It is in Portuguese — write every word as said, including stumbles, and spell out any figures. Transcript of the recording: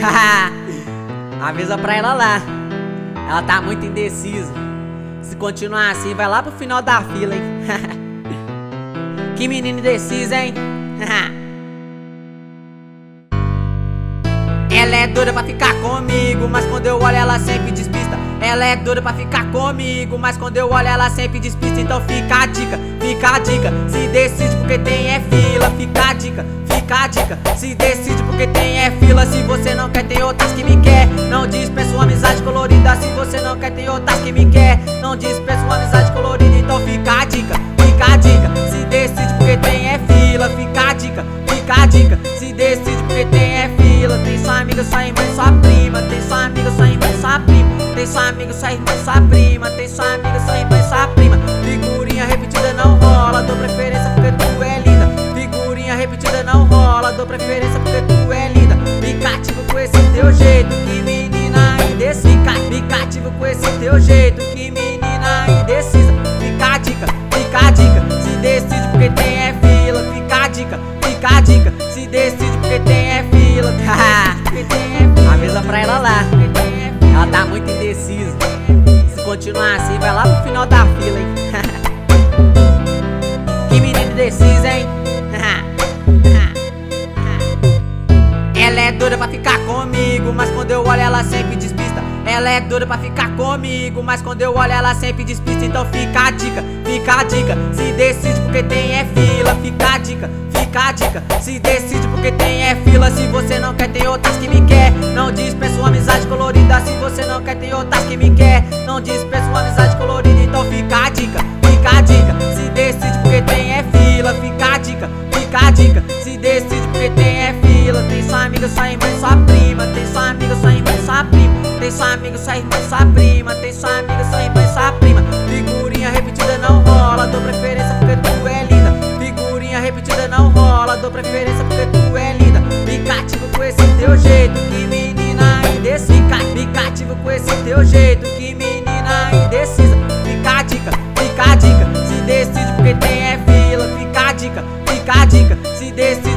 Avisa pra ela lá. Ela tá muito indecisa. Se continuar assim, vai lá pro final da fila, hein? Que menina indecisa, hein? Ela é doida pra ficar comigo, mas quando eu olho ela sempre despista. Ela é doida pra ficar comigo, mas quando eu olho ela sempre despista. Então fica a dica, fica a dica. Se decide porque tem é fila. Fica a dica, fica a dica. Se decide porque tem é fila. Se você não quer, tem outras que me quer. Não dispensa uma amizade colorida. Se você não quer, tem outras que me quer. Não dispensa uma amizade colorida. Então fica a dica, fica a dica. Se decide porque tem é fila. Fica a dica, fica a dica. Se decide porque tem é fila. Tem sua amiga, sua irmã e sua prima. Tem sua amiga, sua irmã e sua prima. Tem sua amiga, sua irmã e sua prima. Tem sua amiga, sua irmã e sua prima. Figurinha repetida não rola. Dou preferência porque tu é linda. Figurinha repetida não rola. Dou preferência porque tu é linda. Me cativo com esse teu jeito, que menina indecisa. Me cativo com esse teu jeito, que menina indecisa. Fica a dica, fica a dica. Se decide porque tem é fila. Fica a dica, fica a dica. Se decide porque tem é fila. Avisa pra ela lá. Ela tá muito indecisa. Se continuar assim, vai lá pro final da fila, hein? Que menina indecisa, hein? Ela é doida pra ficar comigo, mas quando eu olho ela sempre despista. Ela é doida pra ficar comigo, mas quando eu olho ela sempre despista. Então fica a dica, fica a dica. Se decide porque tem é fila. Fica a dica, fica a dica. Se decide porque tem é fila. Se você não quer, tem outras que me quer. Não dispensa uma amizade colorida. Se você não quer, tem outras que me quer. Não dispensa uma amizade colorida. Então fica a dica, fica a dica. Se decide porque tem é fila. Fica a dica, fica a dica. Se decide porque tem é fila. Tem sua amiga, sua irmã e sua prima. Tem sua amiga, sua irmã e sua prima. Tem sua amiga, sua irmã e sua prima. Tem sua amiga, sua irmã e sua prima. Figurinha repetida não rola. Dou preferência porque tu é linda. Figurinha repetida não rola. Dou preferência porque tu é linda. Me cativo com esse teu jeito, que menina indecisa. Me cativo com esse teu jeito, que menina indecisa. Fica a dica, fica a dica. Se decide porque tem é fila. Fica a dica, fica a dica. Se decide